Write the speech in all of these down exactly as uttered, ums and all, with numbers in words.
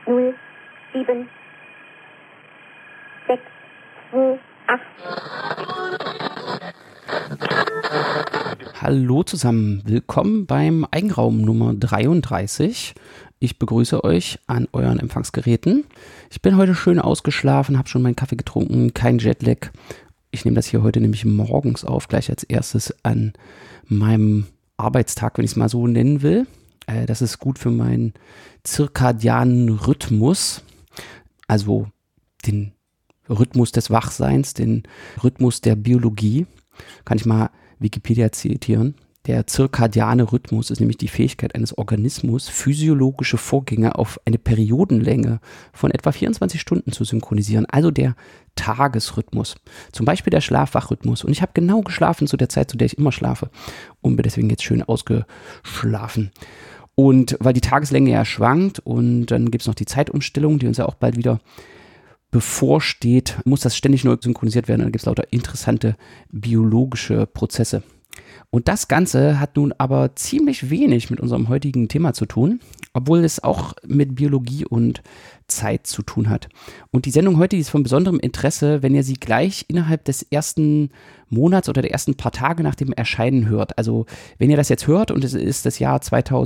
null, sieben, sechs, zwei, acht. Hallo zusammen, willkommen beim Eigenraum Nummer dreiunddreißig. Ich begrüße euch an euren Empfangsgeräten. Ich bin heute schön ausgeschlafen, habe schon meinen Kaffee getrunken, kein Jetlag. Ich nehme das hier heute nämlich morgens auf, gleich als erstes an meinem Arbeitstag, wenn ich es mal so nennen will. Äh, das ist gut für meinen zirkadianen Rhythmus, also den Rhythmus des Wachseins, den Rhythmus der Biologie. Kann ich mal Wikipedia zitieren. Der zirkadiane Rhythmus ist nämlich die Fähigkeit eines Organismus, physiologische Vorgänge auf eine Periodenlänge von etwa vierundzwanzig Stunden zu synchronisieren, also der Tagesrhythmus. Zum Beispiel der Schlaf-Wach-Rhythmus. Und ich habe genau geschlafen zu der Zeit, zu der ich immer schlafe und bin deswegen jetzt schön ausgeschlafen. Und weil die Tageslänge ja schwankt und dann gibt es noch die Zeitumstellung, die uns ja auch bald wieder bevorsteht, muss das ständig neu synchronisiert werden. Dann gibt es lauter interessante biologische Prozesse. Und das Ganze hat nun aber ziemlich wenig mit unserem heutigen Thema zu tun, obwohl es auch mit Biologie und Zeit zu tun hat. Und die Sendung heute ist von besonderem Interesse, wenn ihr sie gleich innerhalb des ersten Monats oder der ersten paar Tage nach dem Erscheinen hört. Also wenn ihr das jetzt hört und es ist das Jahr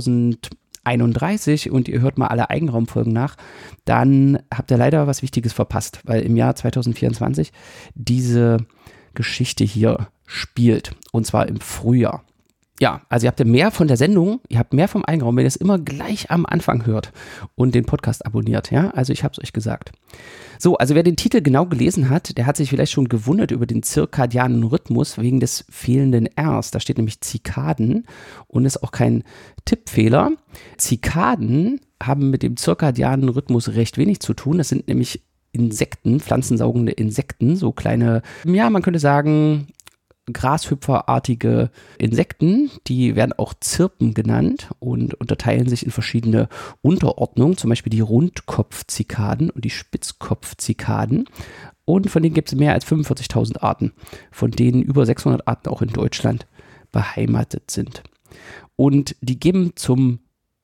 zweitausendeinunddreißig und ihr hört mal alle Eigenraumfolgen nach, dann habt ihr leider was Wichtiges verpasst, weil im Jahr zweitausendvierundzwanzig diese Geschichte hier spielt, und zwar im Frühjahr. Ja, also ihr habt ja mehr von der Sendung, ihr habt mehr vom Eigenraum, wenn ihr es immer gleich am Anfang hört und den Podcast abonniert, ja, also ich habe es euch gesagt. So, also wer den Titel genau gelesen hat, der hat sich vielleicht schon gewundert über den zirkadianen Rhythmus wegen des fehlenden Rs, da steht nämlich Zikaden und ist auch kein Tippfehler. Zikaden haben mit dem zirkadianen Rhythmus recht wenig zu tun, das sind nämlich Insekten, pflanzensaugende Insekten, so kleine, ja, man könnte sagen, grashüpferartige Insekten, die werden auch Zirpen genannt und unterteilen sich in verschiedene Unterordnungen, zum Beispiel die Rundkopfzikaden und die Spitzkopfzikaden. Und von denen gibt es mehr als fünfundvierzigtausend Arten, von denen über sechshundert Arten auch in Deutschland beheimatet sind. Und die geben zum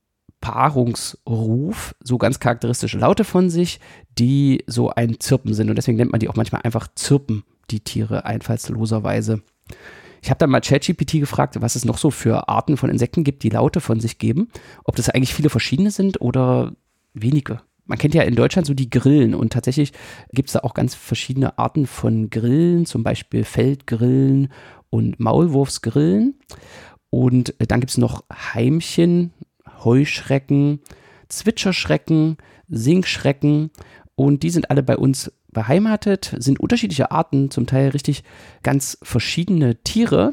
Paarungsruf so ganz charakteristische Laute von sich, die so ein Zirpen sind. Und deswegen nennt man die auch manchmal einfach Zirpen, die Tiere, einfallsloserweise. Ich habe dann mal ChatGPT gefragt, was es noch so für Arten von Insekten gibt, die Laute von sich geben. Ob das eigentlich viele verschiedene sind oder wenige. Man kennt ja in Deutschland so die Grillen und tatsächlich gibt es da auch ganz verschiedene Arten von Grillen, zum Beispiel Feldgrillen und Maulwurfsgrillen. Und dann gibt es noch Heimchen, Heuschrecken, Zwitscherschrecken, Singschrecken und die sind alle bei uns beheimatet, sind unterschiedliche Arten, zum Teil richtig ganz verschiedene Tiere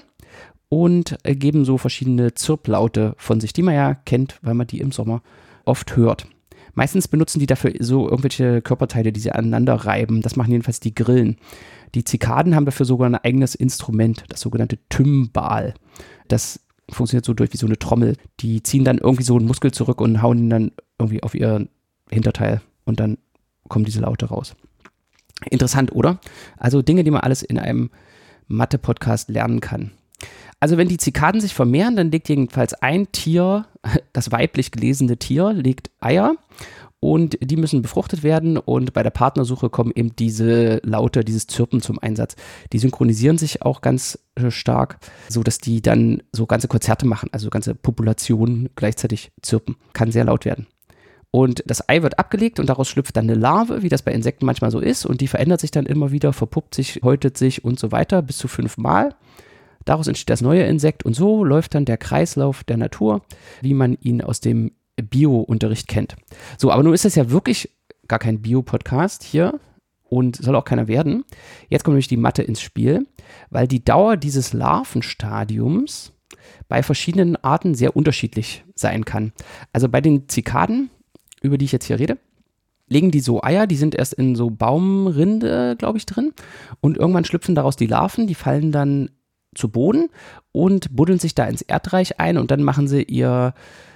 und geben so verschiedene Zirplaute von sich, die man ja kennt, weil man die im Sommer oft hört. Meistens benutzen die dafür so irgendwelche Körperteile, die sie aneinander reiben. Das machen jedenfalls die Grillen. Die Zikaden haben dafür sogar ein eigenes Instrument, das sogenannte Tymbal. Das funktioniert so durch wie so eine Trommel. Die ziehen dann irgendwie so einen Muskel zurück und hauen ihn dann irgendwie auf ihr Hinterteil und dann kommen diese Laute raus. Interessant, oder? Also Dinge, die man alles in einem Mathe-Podcast lernen kann. Also wenn die Zikaden sich vermehren, dann legt jedenfalls ein Tier, das weiblich gelesene Tier, legt Eier und die müssen befruchtet werden und bei der Partnersuche kommen eben diese Laute, dieses Zirpen zum Einsatz. Die synchronisieren sich auch ganz stark, so dass die dann so ganze Konzerte machen, also ganze Populationen gleichzeitig zirpen. Kann sehr laut werden. Und das Ei wird abgelegt und daraus schlüpft dann eine Larve, wie das bei Insekten manchmal so ist. Und die verändert sich dann immer wieder, verpuppt sich, häutet sich und so weiter bis zu fünfmal. Daraus entsteht das neue Insekt und so läuft dann der Kreislauf der Natur, wie man ihn aus dem Bio-Unterricht kennt. So, aber nun ist das ja wirklich gar kein Bio-Podcast hier und soll auch keiner werden. Jetzt kommt nämlich die Mathe ins Spiel, weil die Dauer dieses Larvenstadiums bei verschiedenen Arten sehr unterschiedlich sein kann. Also bei den Zikaden, über die ich jetzt hier rede, legen die so Eier, die sind erst in so Baumrinde, glaube ich, drin und irgendwann schlüpfen daraus die Larven, die fallen dann zu Boden und buddeln sich da ins Erdreich ein und dann machen sie ihr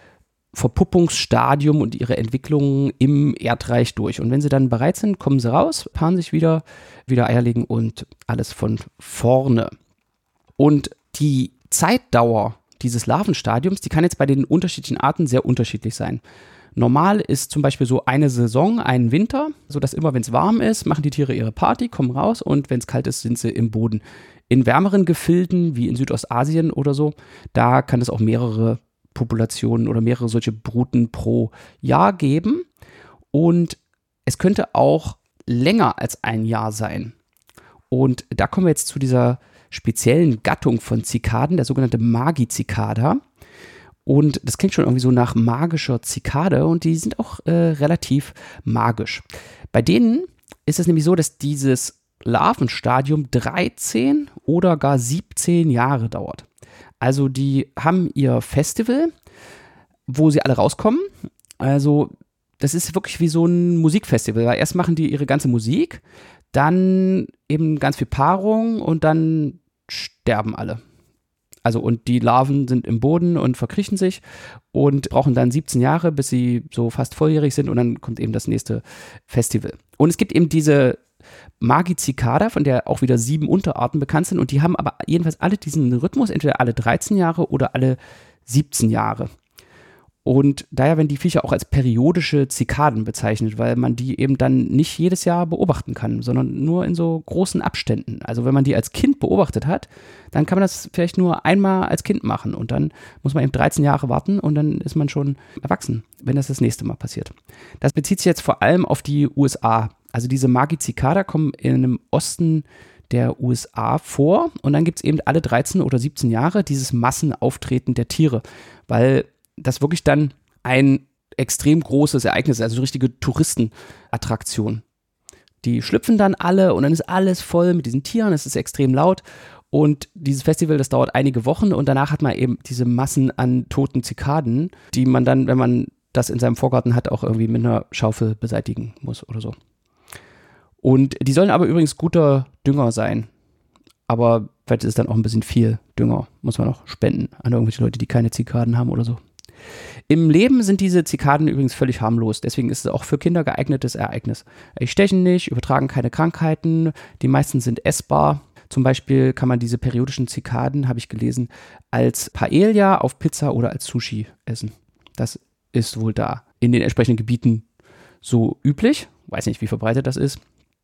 Verpuppungsstadium und ihre Entwicklung im Erdreich durch. Und wenn sie dann bereit sind, kommen sie raus, paaren sich wieder, wieder Eier legen und alles von vorne. Und die Zeitdauer dieses Larvenstadiums, die kann jetzt bei den unterschiedlichen Arten sehr unterschiedlich sein. Normal ist zum Beispiel so eine Saison, ein Winter, sodass immer, wenn es warm ist, machen die Tiere ihre Party, kommen raus und wenn es kalt ist, sind sie im Boden. In wärmeren Gefilden, wie in Südostasien oder so, da kann es auch mehrere Populationen oder mehrere solche Bruten pro Jahr geben. Und es könnte auch länger als ein Jahr sein. Und da kommen wir jetzt zu dieser speziellen Gattung von Zikaden, der sogenannte Magicicada. Und das klingt schon irgendwie so nach magischer Zikade und die sind auch äh, relativ magisch. Bei denen ist es nämlich so, dass dieses Larvenstadium dreizehn oder gar siebzehn Jahre dauert. Also die haben ihr Festival, wo sie alle rauskommen. Also das ist wirklich wie so ein Musikfestival, weil erst machen die ihre ganze Musik, dann eben ganz viel Paarung und dann sterben alle. Also und die Larven sind im Boden und verkriechen sich und brauchen dann siebzehn Jahre, bis sie so fast volljährig sind und dann kommt eben das nächste Festival. Und es gibt eben diese Magicicada, von der auch wieder sieben Unterarten bekannt sind und die haben aber jedenfalls alle diesen Rhythmus, entweder alle dreizehn Jahre oder alle siebzehn Jahre. Und daher werden die Viecher auch als periodische Zikaden bezeichnet, weil man die eben dann nicht jedes Jahr beobachten kann, sondern nur in so großen Abständen. Also wenn man die als Kind beobachtet hat, dann kann man das vielleicht nur einmal als Kind machen und dann muss man eben dreizehn Jahre warten und dann ist man schon erwachsen, wenn das das nächste Mal passiert. Das bezieht sich jetzt vor allem auf die U S A. Also diese Magicicada kommen in dem Osten der U S A vor und dann gibt es eben alle dreizehn oder siebzehn Jahre dieses Massenauftreten der Tiere, weil das wirklich dann ein extrem großes Ereignis ist, also eine richtige Touristenattraktion. Die schlüpfen dann alle und dann ist alles voll mit diesen Tieren, es ist extrem laut und dieses Festival, das dauert einige Wochen und danach hat man eben diese Massen an toten Zikaden, die man dann, wenn man das in seinem Vorgarten hat, auch irgendwie mit einer Schaufel beseitigen muss oder so. Und die sollen aber übrigens guter Dünger sein, aber vielleicht ist es dann auch ein bisschen viel Dünger, muss man auch spenden an irgendwelche Leute, die keine Zikaden haben oder so. Im Leben sind diese Zikaden übrigens völlig harmlos, deswegen ist es auch für Kinder geeignetes Ereignis. Die stechen nicht, übertragen keine Krankheiten, die meisten sind essbar. Zum Beispiel kann man diese periodischen Zikaden, habe ich gelesen, als Paella auf Pizza oder als Sushi essen. Das ist wohl da in den entsprechenden Gebieten so üblich. Weiß nicht, wie verbreitet das ist.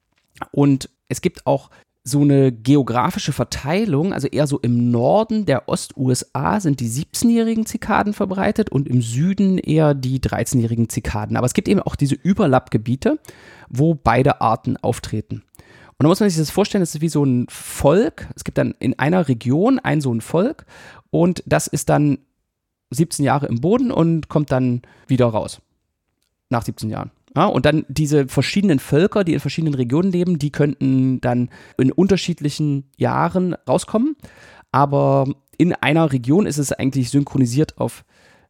Und es gibt auch so eine geografische Verteilung, also eher so im Norden der Ost-U S A sind die siebzehnjährigen Zikaden verbreitet und im Süden eher die dreizehnjährigen Zikaden. Aber es gibt eben auch diese Überlappgebiete, wo beide Arten auftreten. Und da muss man sich das vorstellen, das ist wie so ein Volk. Es gibt dann in einer Region ein so ein Volk und das ist dann siebzehn Jahre im Boden und kommt dann wieder raus. Nach siebzehn Jahren. Ja, und dann diese verschiedenen Völker, die in verschiedenen Regionen leben, die könnten dann in unterschiedlichen Jahren rauskommen. Aber in einer Region ist es eigentlich synchronisiert auf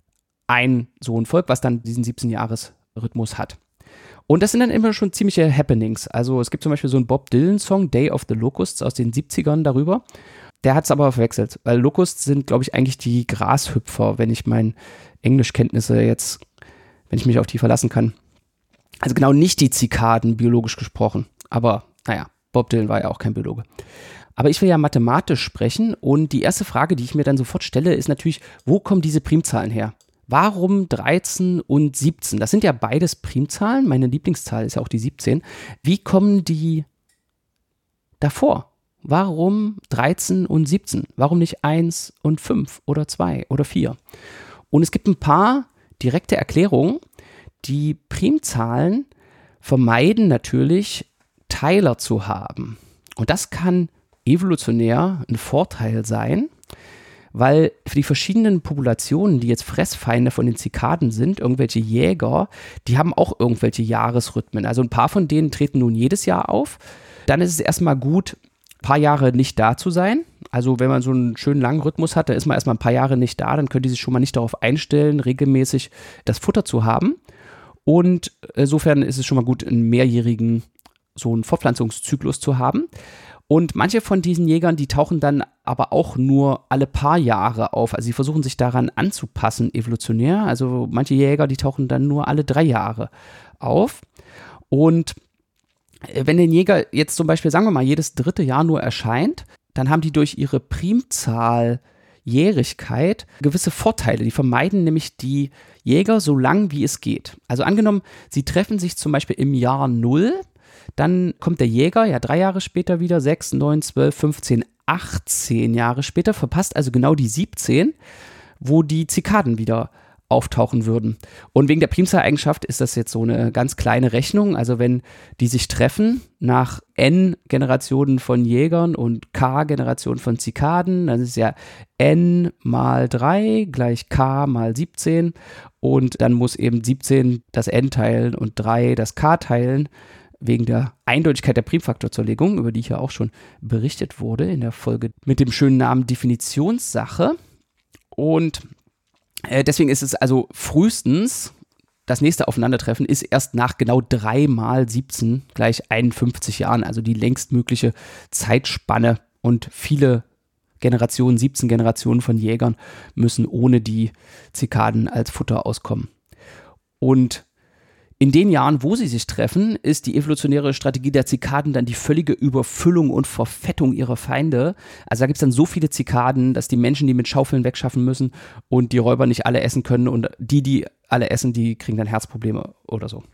ein so ein Volk, was dann diesen siebzehn-Jahres-Rhythmus hat. Und das sind dann immer schon ziemliche Happenings. Also es gibt zum Beispiel so einen Bob Dylan-Song, Day of the Locusts aus den siebzigern darüber. Der hat es aber verwechselt, weil Locusts sind, glaube ich, eigentlich die Grashüpfer, wenn ich meine Englischkenntnisse jetzt, wenn ich mich auf die verlassen kann. Also genau nicht die Zikaden, biologisch gesprochen. Aber naja, Bob Dylan war ja auch kein Biologe. Aber ich will ja mathematisch sprechen und die erste Frage, die ich mir dann sofort stelle, ist natürlich, wo kommen diese Primzahlen her? Warum dreizehn und siebzehn? Das sind ja beides Primzahlen. Meine Lieblingszahl ist ja auch die siebzehn. Wie kommen die davor? Warum dreizehn und siebzehn? Warum nicht eins und fünf oder zwei oder vier? Und es gibt ein paar direkte Erklärungen. Die Primzahlen vermeiden natürlich, Teiler zu haben. Und das kann evolutionär ein Vorteil sein, weil für die verschiedenen Populationen, die jetzt Fressfeinde von den Zikaden sind, irgendwelche Jäger, die haben auch irgendwelche Jahresrhythmen. Also ein paar von denen treten nun jedes Jahr auf. Dann ist es erstmal gut, ein paar Jahre nicht da zu sein. Also wenn man so einen schönen langen Rhythmus hat, dann ist man erstmal ein paar Jahre nicht da, dann können die sich schon mal nicht darauf einstellen, regelmäßig das Futter zu haben. Und insofern ist es schon mal gut, einen mehrjährigen so einen Fortpflanzungszyklus zu haben. Und manche von diesen Jägern, die tauchen dann aber auch nur alle paar Jahre auf. Also sie versuchen sich daran anzupassen, evolutionär. Also manche Jäger, die tauchen dann nur alle drei Jahre auf. Und wenn ein Jäger jetzt zum Beispiel, sagen wir mal, jedes dritte Jahr nur erscheint, dann haben die durch ihre Primzahl Jährigkeit gewisse Vorteile. Die vermeiden nämlich die Jäger so lang wie es geht. Also angenommen, sie treffen sich zum Beispiel im Jahr null, dann kommt der Jäger ja drei Jahre später wieder, sechs, neun, zwölf, fünfzehn, achtzehn Jahre später, verpasst also genau die siebzehn, wo die Zikaden wieder auftauchen würden. Und wegen der Primzahleigenschaft ist das jetzt so eine ganz kleine Rechnung. Also wenn die sich treffen nach n Generationen von Jägern und k Generationen von Zikaden, dann ist ja n mal drei gleich k mal siebzehn und dann muss eben siebzehn das n teilen und drei das k teilen, wegen der Eindeutigkeit der Primfaktorzerlegung, über die hier auch schon berichtet wurde in der Folge mit dem schönen Namen Definitionssache. Und deswegen ist es also frühestens, das nächste Aufeinandertreffen ist erst nach genau drei mal siebzehn gleich einundfünfzig Jahren, also die längstmögliche Zeitspanne. Und viele Generationen, siebzehn Generationen von Jägern müssen ohne die Zikaden als Futter auskommen. Und in den Jahren, wo sie sich treffen, ist die evolutionäre Strategie der Zikaden dann die völlige Überfüllung und Verfettung ihrer Feinde. Also da gibt es dann so viele Zikaden, dass die Menschen die mit Schaufeln wegschaffen müssen und die Räuber nicht alle essen können und die, die alle essen, die kriegen dann Herzprobleme oder so.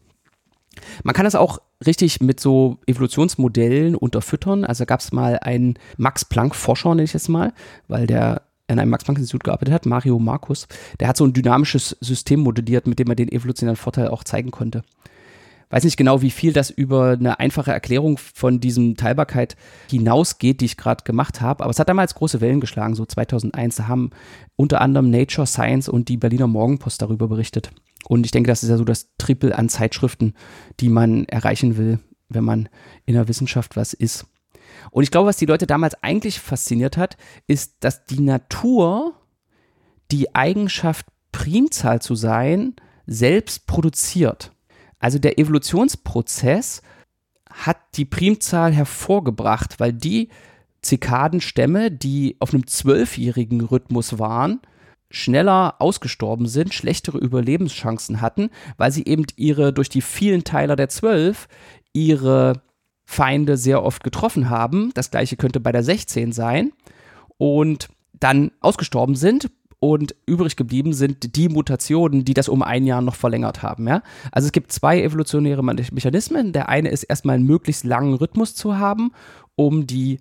Man kann das auch richtig mit so Evolutionsmodellen unterfüttern. Also gab es mal einen Max-Planck-Forscher, nenne ich jetzt mal, weil der an einem Max-Planck-Institut gearbeitet hat, Mario Markus, der hat so ein dynamisches System modelliert, mit dem man den evolutionären Vorteil auch zeigen konnte. Weiß nicht genau, wie viel das über eine einfache Erklärung von diesem Teilbarkeit hinausgeht, die ich gerade gemacht habe, aber es hat damals große Wellen geschlagen, so zweitausendeins, da haben unter anderem Nature, Science und die Berliner Morgenpost darüber berichtet. Und ich denke, das ist ja so das Triple an Zeitschriften, die man erreichen will, wenn man in der Wissenschaft was ist. Und ich glaube, was die Leute damals eigentlich fasziniert hat, ist, dass die Natur die Eigenschaft, Primzahl zu sein, selbst produziert. Also der Evolutionsprozess hat die Primzahl hervorgebracht, weil die Zikadenstämme, die auf einem zwölfjährigen Rhythmus waren, schneller ausgestorben sind, schlechtere Überlebenschancen hatten, weil sie eben ihre, durch die vielen Teiler der zwölf, ihre Feinde sehr oft getroffen haben. Das gleiche könnte bei der sechzehn sein und dann ausgestorben sind und übrig geblieben sind die Mutationen, die das um ein Jahr noch verlängert haben. Ja? Also es gibt zwei evolutionäre Mechanismen. Der eine ist erstmal einen möglichst langen Rhythmus zu haben, um die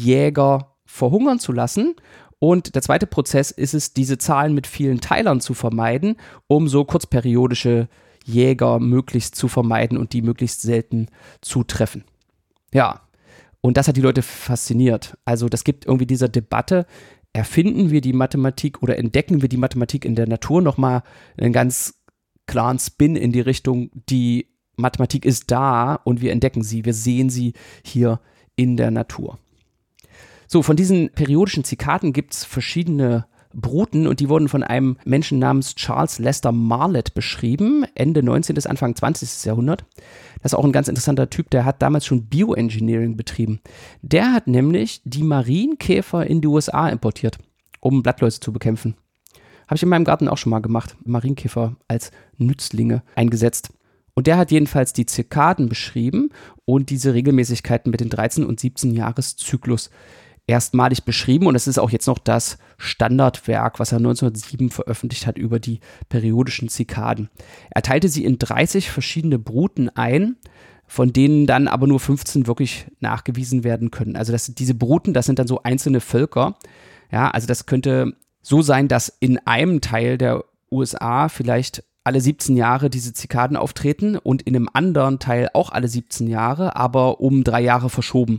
Jäger verhungern zu lassen. Und der zweite Prozess ist es, diese Zahlen mit vielen Teilern zu vermeiden, um so kurzperiodische Jäger möglichst zu vermeiden und die möglichst selten zu treffen. Ja, und das hat die Leute fasziniert. Also das gibt irgendwie dieser Debatte, erfinden wir die Mathematik oder entdecken wir die Mathematik in der Natur, nochmal einen ganz klaren Spin in die Richtung, die Mathematik ist da und wir entdecken sie, wir sehen sie hier in der Natur. So, von diesen periodischen Zikaden gibt es verschiedene Bruten und die wurden von einem Menschen namens Charles Lester Marlett beschrieben, Ende neunzehnten. Anfang zwanzigsten. Jahrhundert. Das ist auch ein ganz interessanter Typ, der hat damals schon Bioengineering betrieben. Der hat nämlich die Marienkäfer in die U S A importiert, um Blattläuse zu bekämpfen. Habe ich in meinem Garten auch schon mal gemacht, Marienkäfer als Nützlinge eingesetzt. Und der hat jedenfalls die Zikaden beschrieben und diese Regelmäßigkeiten mit den dreizehn- und siebzehn-Jahres-Zyklus erstmalig beschrieben und es ist auch jetzt noch das Standardwerk, was er neunzehnhundertsieben veröffentlicht hat über die periodischen Zikaden. Er teilte sie in dreißig verschiedene Bruten ein, von denen dann aber nur fünfzehn wirklich nachgewiesen werden können. Also das, diese Bruten, das sind dann so einzelne Völker. Ja, also das könnte so sein, dass in einem Teil der U S A vielleicht alle siebzehn Jahre diese Zikaden auftreten und in einem anderen Teil auch alle siebzehn Jahre, aber um drei Jahre verschoben.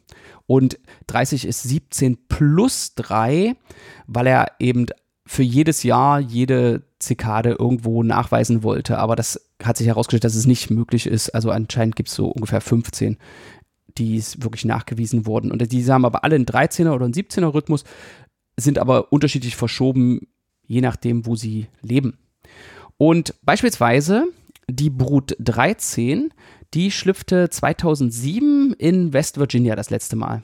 Und dreißig ist siebzehn plus drei, weil er eben für jedes Jahr jede Zikade irgendwo nachweisen wollte. Aber das hat sich herausgestellt, dass es nicht möglich ist. Also anscheinend gibt es so ungefähr fünfzehn, die es wirklich nachgewiesen wurden. Und diese haben aber alle einen dreizehner oder einen siebzehner Rhythmus, sind aber unterschiedlich verschoben, je nachdem, wo sie leben. Und beispielsweise die Brut dreizehn, die schlüpfte zweitausendsieben in West Virginia das letzte Mal.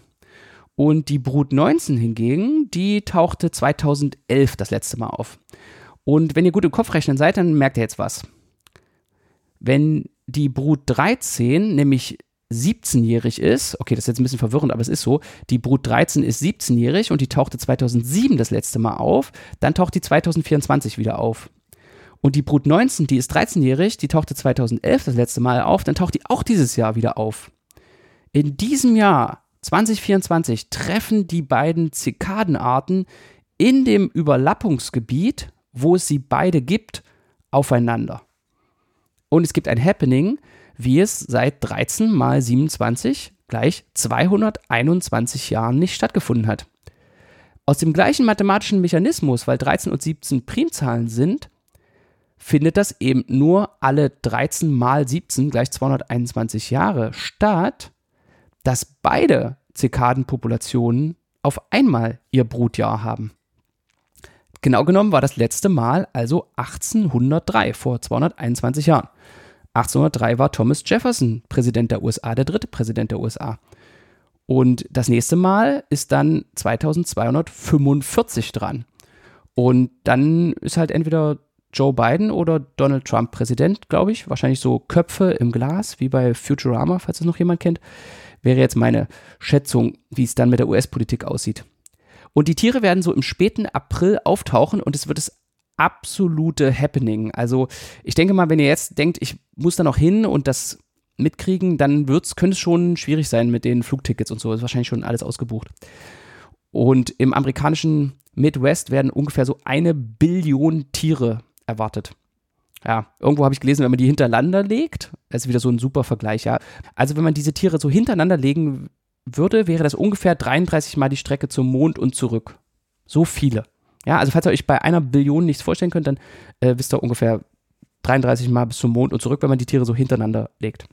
Und die Brut neunzehn hingegen, die tauchte zweitausendelf das letzte Mal auf. Und wenn ihr gut im Kopf rechnen seid, dann merkt ihr jetzt was. Wenn die Brut dreizehn nämlich siebzehnjährig ist, okay, das ist jetzt ein bisschen verwirrend, aber es ist so, die Brut dreizehn ist siebzehnjährig und die tauchte zweitausendsieben das letzte Mal auf, dann taucht die zweitausendvierundzwanzig wieder auf. Und die Brut neunzehn, die ist dreizehnjährig, die tauchte zweitausendelf das letzte Mal auf, dann taucht die auch dieses Jahr wieder auf. In diesem Jahr, zwanzig vierundzwanzig, treffen die beiden Zikadenarten in dem Überlappungsgebiet, wo es sie beide gibt, aufeinander. Und es gibt ein Happening, wie es seit dreizehn mal siebenundzwanzig gleich zweihunderteinundzwanzig Jahren nicht stattgefunden hat. Aus dem gleichen mathematischen Mechanismus, weil dreizehn und siebzehn Primzahlen sind, findet das eben nur alle dreizehn mal siebzehn gleich zweihunderteinundzwanzig Jahre statt, dass beide Zikadenpopulationen auf einmal ihr Brutjahr haben. Genau genommen war das letzte Mal also achtzehnhundertdrei, vor zweihunderteinundzwanzig Jahren. achtzehnhundertdrei war Thomas Jefferson Präsident der U S A, der dritte Präsident der U S A. Und das nächste Mal ist dann zweitausendzweihundertfünfundvierzig dran. Und dann ist halt entweder Joe Biden oder Donald Trump Präsident, glaube ich. Wahrscheinlich so Köpfe im Glas, wie bei Futurama, falls das noch jemand kennt. Wäre jetzt meine Schätzung, wie es dann mit der U S-Politik aussieht. Und die Tiere werden so im späten April auftauchen und es wird das absolute Happening. Also ich denke mal, wenn ihr jetzt denkt, ich muss da noch hin und das mitkriegen, dann wird's, könnte es schon schwierig sein mit den Flugtickets und so. Das ist wahrscheinlich schon alles ausgebucht. Und im amerikanischen Midwest werden ungefähr so eine Billion Tiere erwartet. Ja, irgendwo habe ich gelesen, wenn man die hintereinander legt, das ist wieder so ein super Vergleich, ja. Also wenn man diese Tiere so hintereinander legen würde, wäre das ungefähr dreiunddreißig Mal die Strecke zum Mond und zurück. So viele. Ja, also falls ihr euch bei einer Billion nichts vorstellen könnt, dann äh, wisst ihr ungefähr dreiunddreißig Mal bis zum Mond und zurück, wenn man die Tiere so hintereinander legt.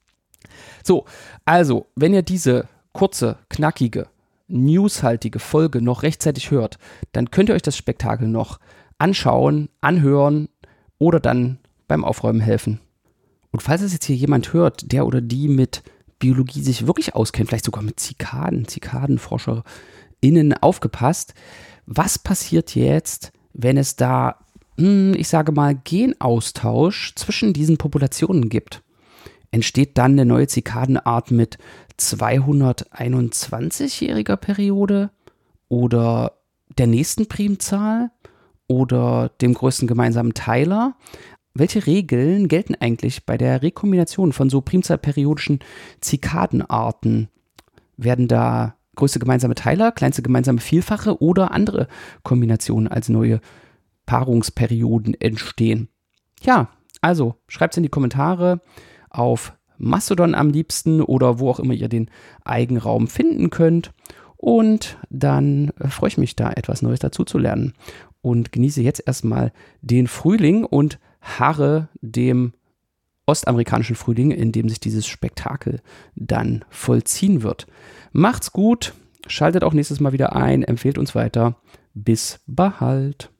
So, also, wenn ihr diese kurze, knackige, newshaltige Folge noch rechtzeitig hört, dann könnt ihr euch das Spektakel noch anschauen, anhören oder dann beim Aufräumen helfen. Und falls es jetzt hier jemand hört, der oder die mit Biologie sich wirklich auskennt, vielleicht sogar mit Zikaden, ZikadenforscherInnen aufgepasst, was passiert jetzt, wenn es da, ich sage mal, Genaustausch zwischen diesen Populationen gibt? Entsteht dann eine neue Zikadenart mit zweihunderteinundzwanzigjähriger Periode oder der nächsten Primzahl oder dem größten gemeinsamen Teiler? Welche Regeln gelten eigentlich bei der Rekombination von so primzahlperiodischen Zikadenarten? Werden da größte gemeinsame Teiler, kleinste gemeinsame Vielfache oder andere Kombinationen als neue Paarungsperioden entstehen? Ja, also schreibt es in die Kommentare auf Mastodon am liebsten oder wo auch immer ihr den Eigenraum finden könnt. Und dann freue ich mich da, etwas Neues dazu zu lernen. Und genieße jetzt erstmal den Frühling und harre dem ostamerikanischen Frühling, in dem sich dieses Spektakel dann vollziehen wird. Macht's gut, schaltet auch nächstes Mal wieder ein, empfehlt uns weiter. Bis bald.